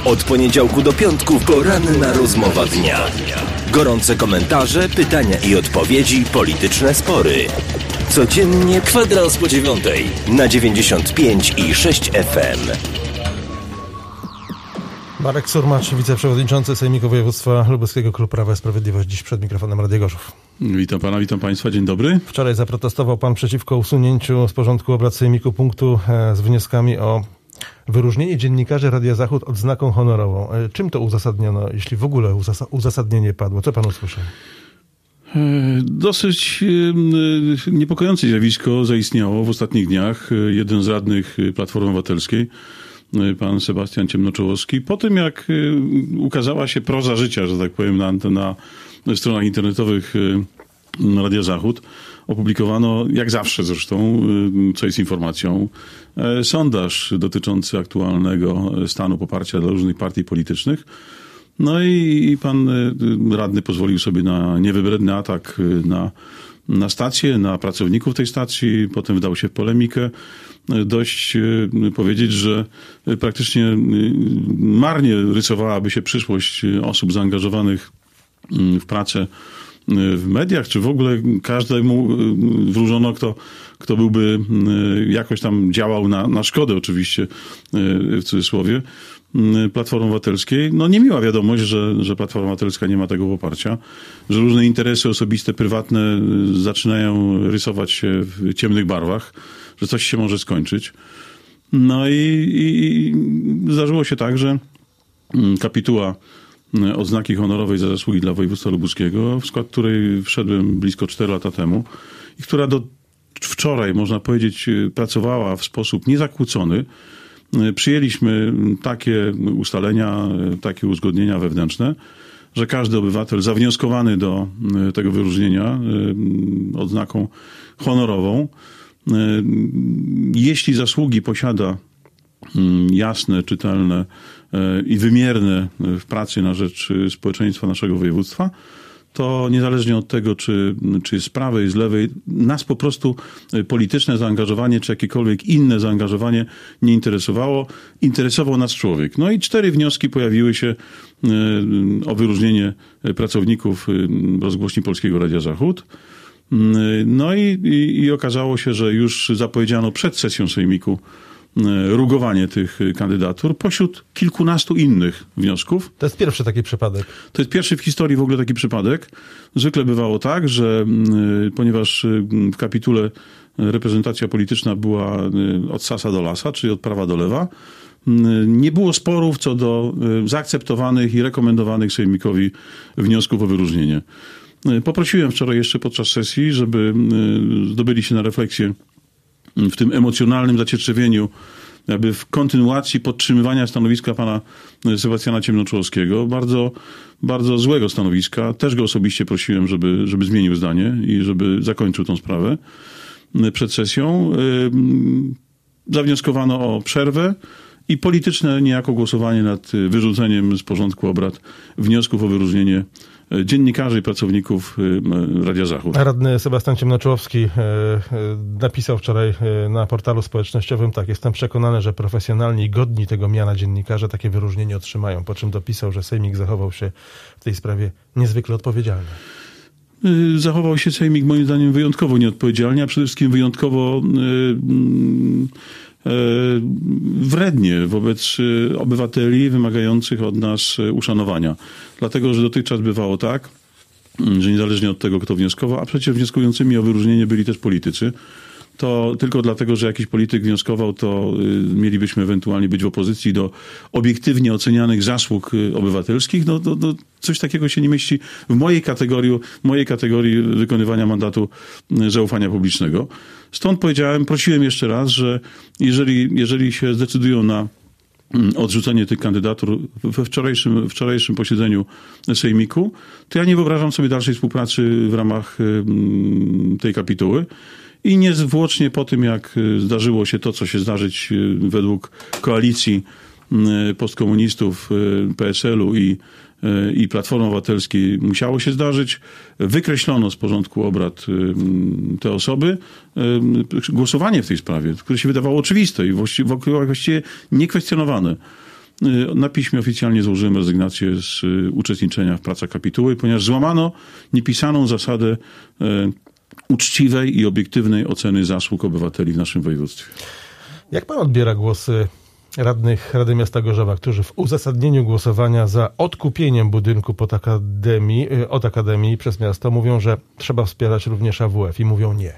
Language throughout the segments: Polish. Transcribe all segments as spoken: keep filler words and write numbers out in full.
Od poniedziałku do piątku poranna rozmowa dnia. Gorące komentarze, pytania i odpowiedzi, polityczne spory. Codziennie kwadrans po dziewiątej na dziewięćdziesiąt pięć i sześć F M. Marek Surmacz, wiceprzewodniczący Sejmiku Województwa Lubelskiego, Klub Prawa i Sprawiedliwość, dziś przed mikrofonem Radia Gorzów. Witam pana, witam państwa, dzień dobry. Wczoraj zaprotestował pan przeciwko usunięciu z porządku obrad Sejmiku punktu z wnioskami o wyróżnienie dziennikarzy Radia Zachód odznaką honorową. Czym to uzasadniono, jeśli w ogóle uzas- uzasadnienie padło? Co pan usłyszał? Dosyć niepokojące zjawisko zaistniało w ostatnich dniach. Jeden z radnych Platformy Obywatelskiej, pan Sebastian Ciemnoczołowski, po tym jak ukazała się proza życia, że tak powiem, na, na stronach internetowych Radia Zachód, opublikowano, jak zawsze zresztą, co jest informacją, sondaż dotyczący aktualnego stanu poparcia dla różnych partii politycznych. No i, i pan radny pozwolił sobie na niewybredny atak na, na stację, na pracowników tej stacji, potem wdał się w polemikę. Dość powiedzieć, że praktycznie marnie rysowałaby się przyszłość osób zaangażowanych w pracę w mediach, czy w ogóle każdemu wróżono, kto, kto byłby jakoś tam działał na, na szkodę, oczywiście, w cudzysłowie, Platformy Obywatelskiej. No niemiła wiadomość, że, że Platforma Obywatelska nie ma tego poparcia, że różne interesy osobiste, prywatne zaczynają rysować się w ciemnych barwach, że coś się może skończyć. No i, i zdarzyło się tak, że kapituła odznaki honorowej za zasługi dla województwa lubuskiego, w skład której wszedłem blisko cztery lata temu i która do wczoraj, można powiedzieć, pracowała w sposób niezakłócony. Przyjęliśmy takie ustalenia, takie uzgodnienia wewnętrzne, że każdy obywatel zawnioskowany do tego wyróżnienia odznaką honorową, jeśli zasługi posiada jasne, czytelne i wymierne w pracy na rzecz społeczeństwa naszego województwa, to niezależnie od tego, czy, czy z prawej, z lewej, nas po prostu polityczne zaangażowanie, czy jakiekolwiek inne zaangażowanie nie interesowało. Interesował nas człowiek. No i cztery wnioski pojawiły się o wyróżnienie pracowników rozgłośni Polskiego Radia Zachód. No i, i, i okazało się, że już zapowiedziano przed sesją Sejmiku rugowanie tych kandydatur pośród kilkunastu innych wniosków. To jest pierwszy taki przypadek. To jest pierwszy w historii w ogóle taki przypadek. Zwykle bywało tak, że ponieważ w kapitule reprezentacja polityczna była od sasa do lasa, czyli od prawa do lewa, nie było sporów co do zaakceptowanych i rekomendowanych Sejmikowi wniosków o wyróżnienie. Poprosiłem wczoraj jeszcze podczas sesji, żeby zdobyli się na refleksję w tym emocjonalnym zacietrzewieniu, jakby w kontynuacji podtrzymywania stanowiska pana Sebastiana Ciemnoczołowskiego, bardzo, bardzo złego stanowiska. Też go osobiście prosiłem, żeby, żeby zmienił zdanie i żeby zakończył tą sprawę przed sesją. Zawnioskowano o przerwę i polityczne niejako głosowanie nad wyrzuceniem z porządku obrad wniosków o wyróżnienie dziennikarzy i pracowników Radia Zachód. Radny Sebastian Ciemnoczołowski e, e, napisał wczoraj e, na portalu społecznościowym tak: jestem przekonany, że profesjonalni i godni tego miana dziennikarze takie wyróżnienie otrzymają, po czym dopisał, że Sejmik zachował się w tej sprawie niezwykle odpowiedzialnie. Zachował się Sejmik moim zdaniem wyjątkowo nieodpowiedzialnie, a przede wszystkim wyjątkowo yy, yy, wrednie wobec obywateli wymagających od nas uszanowania. Dlatego, że dotychczas bywało tak, że niezależnie od tego, kto wnioskował, a przecież wnioskującymi o wyróżnienie byli też politycy, to tylko dlatego, że jakiś polityk wnioskował, to mielibyśmy ewentualnie być w opozycji do obiektywnie ocenianych zasług obywatelskich. No, no, no coś takiego się nie mieści w mojej kategorii, mojej kategorii wykonywania mandatu zaufania publicznego. Stąd powiedziałem, prosiłem jeszcze raz, że jeżeli, jeżeli się zdecydują na odrzucenie tych kandydatur we wczorajszym, wczorajszym posiedzeniu Sejmiku, to ja nie wyobrażam sobie dalszej współpracy w ramach tej kapituły. I niezwłocznie po tym, jak zdarzyło się to, co się zdarzyć według koalicji postkomunistów, P S L u i, i Platformy Obywatelskiej musiało się zdarzyć, wykreślono z porządku obrad te osoby. Głosowanie w tej sprawie, które się wydawało oczywiste i właściwie, właściwie niekwestionowane, na piśmie oficjalnie złożyłem rezygnację z uczestniczenia w pracach kapituły, ponieważ złamano niepisaną zasadę uczciwej i obiektywnej oceny zasług obywateli w naszym województwie. Jak pan odbiera głosy radnych Rady Miasta Gorzowa, którzy w uzasadnieniu głosowania za odkupieniem budynku pod akademii, od Akademii przez miasto mówią, że trzeba wspierać również A W F i mówią nie?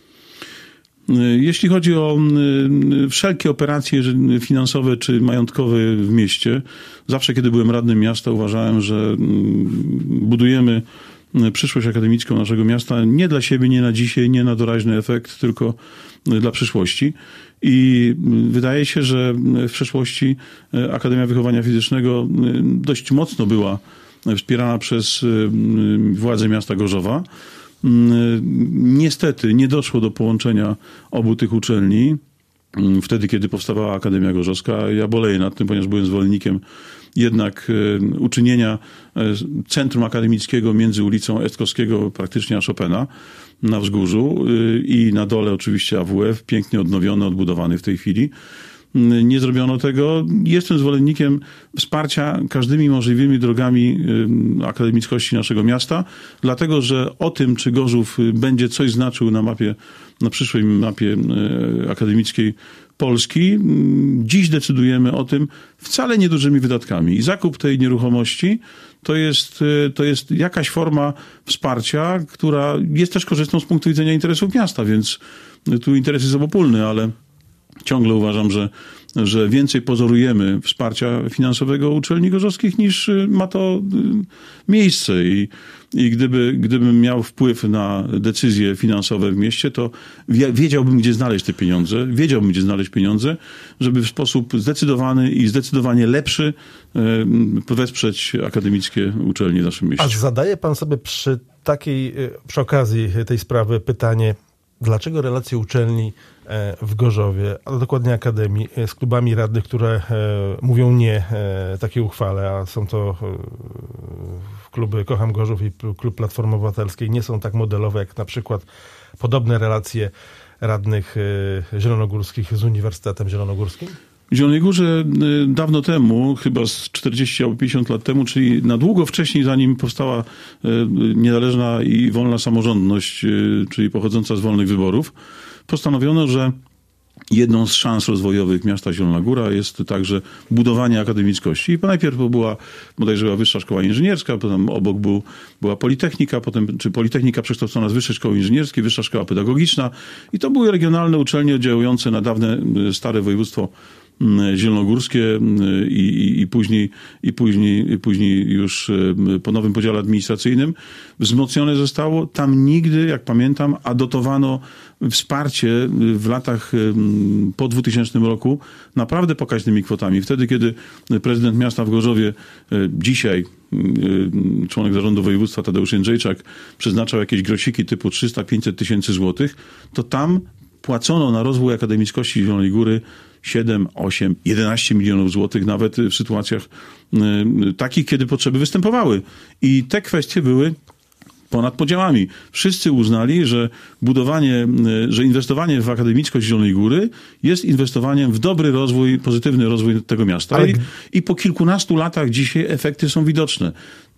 Jeśli chodzi o wszelkie operacje finansowe czy majątkowe w mieście, zawsze kiedy byłem radnym miasta, uważałem, że budujemy przyszłość akademicką naszego miasta nie dla siebie, nie na dzisiaj, nie na doraźny efekt, tylko dla przyszłości. I wydaje się, że w przeszłości Akademia Wychowania Fizycznego dość mocno była wspierana przez władze miasta Gorzowa. Niestety nie doszło do połączenia obu tych uczelni wtedy, kiedy powstawała Akademia Gorzowska. Ja boleję nad tym, ponieważ byłem zwolennikiem jednak uczynienia centrum akademickiego między ulicą Estkowskiego praktycznie a Chopina na Wzgórzu i na dole oczywiście A W F, pięknie odnowiony, odbudowany w tej chwili. Nie zrobiono tego. Jestem zwolennikiem wsparcia każdymi możliwymi drogami akademickości naszego miasta, dlatego że o tym, czy Gorzów będzie coś znaczył na mapie, na przyszłej mapie akademickiej Polski, dziś decydujemy o tym wcale niedużymi wydatkami. I zakup tej nieruchomości to jest, to jest jakaś forma wsparcia, która jest też korzystną z punktu widzenia interesów miasta, więc tu interes jest obopólny, ale ciągle uważam, że, że więcej pozorujemy wsparcia finansowego uczelni gorzowskich niż ma to miejsce. I, i gdyby, gdybym miał wpływ na decyzje finansowe w mieście, to wiedziałbym, gdzie znaleźć te pieniądze. Wiedziałbym, gdzie znaleźć pieniądze, żeby w sposób zdecydowany i zdecydowanie lepszy wesprzeć akademickie uczelnie w naszym mieście. A zadaje pan sobie przy takiej, przy okazji tej sprawy pytanie, dlaczego relacje uczelni w Gorzowie, a dokładnie Akademii, z klubami radnych, które mówią nie takiej uchwale, a są to kluby Kocham Gorzów i klub Platformy Obywatelskiej, nie są tak modelowe jak na przykład podobne relacje radnych zielonogórskich z Uniwersytetem Zielonogórskim? W Zielonej Górze dawno temu, chyba z czterdzieści albo pięćdziesiąt lat temu, czyli na długo wcześniej, zanim powstała niezależna i wolna samorządność, czyli pochodząca z wolnych wyborów, postanowiono, że jedną z szans rozwojowych miasta Zielona Góra jest także budowanie akademickości. I najpierw była bodajże była Wyższa Szkoła Inżynierska, potem obok był, była Politechnika, potem, czy Politechnika przekształcona z Wyższej Szkoły Inżynierskiej, Wyższa Szkoła Pedagogiczna. I to były regionalne uczelnie oddziałujące na dawne, stare województwo zielonogórskie i, i, i, później, i, później, i później już po nowym podziale administracyjnym wzmocnione zostało. Tam nigdy, jak pamiętam, a dotowano wsparcie w latach po dwutysięcznym roku naprawdę pokaźnymi kwotami. Wtedy, kiedy prezydent miasta w Gorzowie, dzisiaj członek zarządu województwa Tadeusz Jędrzejczak, przeznaczał jakieś grosiki typu trzysta pięćset tysięcy złotych, to tam płacono na rozwój akademickości Zielonej Góry siedem, osiem, jedenaście milionów złotych, nawet w sytuacjach takich, kiedy potrzeby występowały. I te kwestie były ponad podziałami. Wszyscy uznali, że budowanie, że inwestowanie w akademickość Zielonej Góry jest inwestowaniem w dobry rozwój, pozytywny rozwój tego miasta. Ale... I, I po kilkunastu latach dzisiaj efekty są widoczne.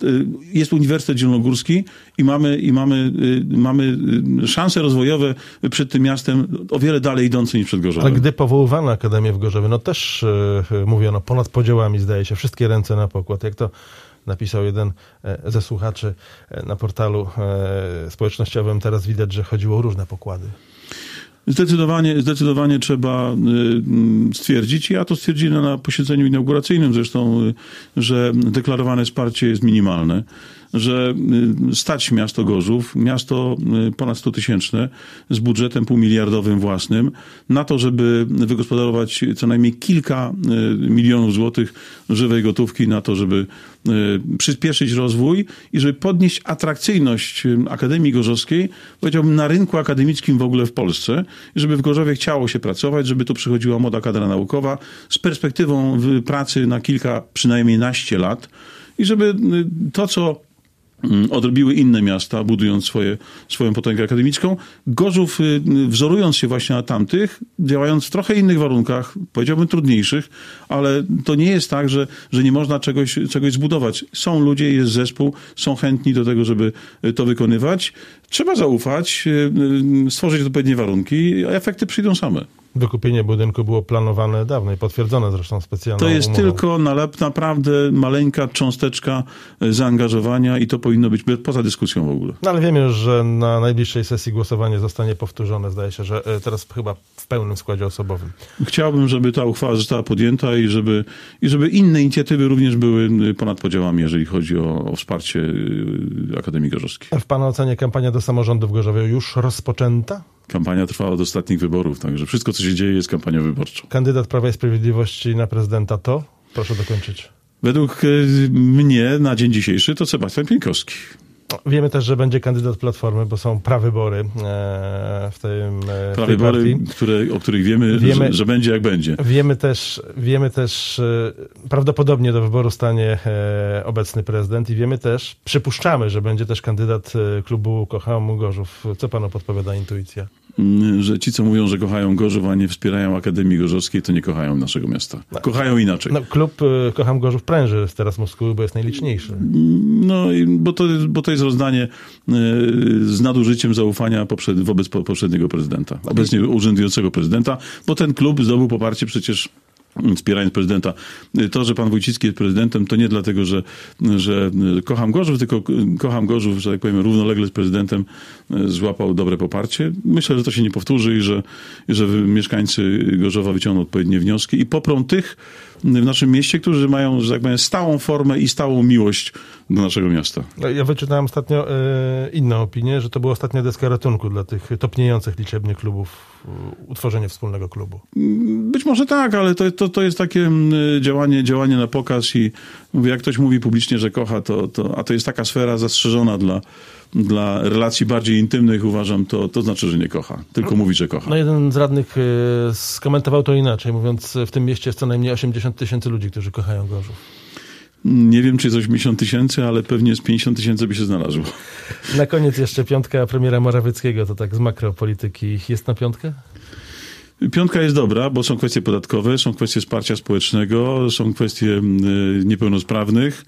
Jest Uniwersytet Zielonogórski i mamy, i mamy, mamy szanse rozwojowe przed tym miastem o wiele dalej idące niż przed Gorzowem. Ale gdy powoływano Akademię w Gorzowie, no też yy, mówiono ponad podziałami, zdaje się, wszystkie ręce na pokład. Jak to napisał jeden ze słuchaczy na portalu społecznościowym, teraz widać, że chodziło o różne pokłady. Zdecydowanie, zdecydowanie trzeba stwierdzić, ja to stwierdziłem na posiedzeniu inauguracyjnym zresztą, że deklarowane wsparcie jest minimalne, że stać miasto Gorzów, miasto ponad stutysięczne z budżetem półmiliardowym własnym, na to, żeby wygospodarować co najmniej kilka milionów złotych żywej gotówki, na to, żeby przyspieszyć rozwój i żeby podnieść atrakcyjność Akademii Gorzowskiej, powiedziałbym, na rynku akademickim w ogóle w Polsce, i żeby w Gorzowie chciało się pracować, żeby tu przychodziła młoda kadra naukowa z perspektywą pracy na kilka, przynajmniej naście lat i żeby to, co odrobiły inne miasta, budując swoje, swoją potęgę akademicką. Gorzów, wzorując się właśnie na tamtych, działając w trochę innych warunkach, powiedziałbym trudniejszych, ale to nie jest tak, że, że nie można czegoś, czegoś zbudować. Są ludzie, jest zespół, są chętni do tego, żeby to wykonywać. Trzeba zaufać, stworzyć odpowiednie warunki, a efekty przyjdą same. Wykupienie budynku było planowane dawno i potwierdzone zresztą specjalną To jest umową. tylko nalep, naprawdę maleńka cząsteczka zaangażowania i to powinno być poza dyskusją w ogóle. No ale wiemy już, że na najbliższej sesji głosowanie zostanie powtórzone. Zdaje się, że teraz chyba w pełnym składzie osobowym. Chciałbym, żeby ta uchwała została podjęta i żeby, i żeby inne inicjatywy również były ponad podziałami, jeżeli chodzi o, o wsparcie Akademii Gorzowskiej. W pana ocenie kampania do samorządu w Gorzowie już rozpoczęta? Kampania trwa od ostatnich wyborów, także wszystko, co się dzieje, jest kampanią wyborczą. Kandydat Prawa i Sprawiedliwości na prezydenta to? Proszę dokończyć. Według mnie na dzień dzisiejszy to Sebastian Pieńkowski. Wiemy też, że będzie kandydat Platformy, bo są prawybory w tym w Prawybory, które, o których wiemy, wiemy że, że będzie jak będzie. Wiemy też, wiemy też, prawdopodobnie do wyboru stanie obecny prezydent i wiemy też, przypuszczamy, że będzie też kandydat klubu Kocham Gorzów. Co panu podpowiada intuicja? Że ci, co mówią, że kochają Gorzów, a nie wspierają Akademii Gorzowskiej, to nie kochają naszego miasta. No, kochają inaczej. No, klub Kocham Gorzów pręży teraz Moskwy, bo jest najliczniejszy. No, bo to, bo to jest rozdanie z nadużyciem zaufania poprzed, wobec poprzedniego prezydenta, obecnie urzędującego prezydenta, bo ten klub zdobył poparcie przecież wspierając prezydenta. To, że pan Wójcicki jest prezydentem, to nie dlatego, że, że kocham Gorzów, tylko kocham Gorzów, że tak powiem, równolegle z prezydentem złapał dobre poparcie. Myślę, że to się nie powtórzy i że, że mieszkańcy Gorzowa wyciągną odpowiednie wnioski i poprą tych w naszym mieście, którzy mają, że tak powiem, stałą formę i stałą miłość do naszego miasta. Ja wyczytałem ostatnio y, inną opinię, że to była ostatnia deska ratunku dla tych topniejących liczebnie klubów, y, utworzenie wspólnego klubu. Być może tak, ale to, to, to jest takie działanie, działanie na pokaz i mówię, jak ktoś mówi publicznie, że kocha, to, to, a to jest taka sfera zastrzeżona dla dla relacji bardziej intymnych, uważam, to, to znaczy, że nie kocha. Tylko mówi, że kocha. No jeden z radnych y, skomentował to inaczej, mówiąc, w tym mieście jest co najmniej osiemdziesiąt tysięcy ludzi, którzy kochają Gorzów. Nie wiem, czy jest osiemdziesiąt tysięcy, ale pewnie z pięćdziesiąt tysięcy by się znalazło. Na koniec jeszcze piątka premiera Morawieckiego, to tak z makropolityki. Jest na piątkę? Piątka jest dobra, bo są kwestie podatkowe, są kwestie wsparcia społecznego, są kwestie niepełnosprawnych.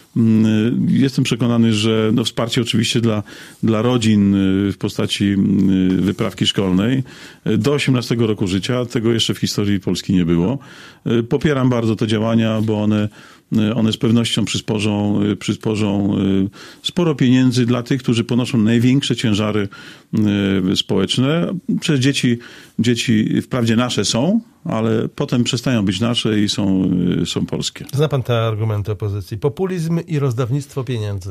Jestem przekonany, że no wsparcie oczywiście dla, dla rodzin w postaci wyprawki szkolnej do osiemnastego roku życia, tego jeszcze w historii Polski nie było. Popieram bardzo te działania, bo one, one z pewnością przysporzą, przysporzą sporo pieniędzy dla tych, którzy ponoszą największe ciężary społeczne. Przecież dzieci, dzieci wprawdzie nasze są, ale potem przestają być nasze i są, są polskie. Zna pan te argumenty opozycji? Populizm i rozdawnictwo pieniędzy.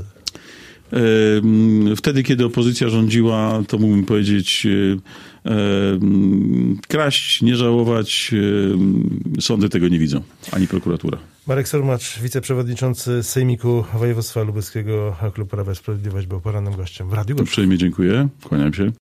Wtedy, kiedy opozycja rządziła, to mógłbym powiedzieć kraść, nie żałować. Sądy tego nie widzą, ani prokuratura. Marek Surmacz, wiceprzewodniczący Sejmiku Województwa Lubelskiego, Klub Prawa i Sprawiedliwość, był porannym gościem w Radiu Gorzów. Uprzejmie dziękuję, kłaniam się.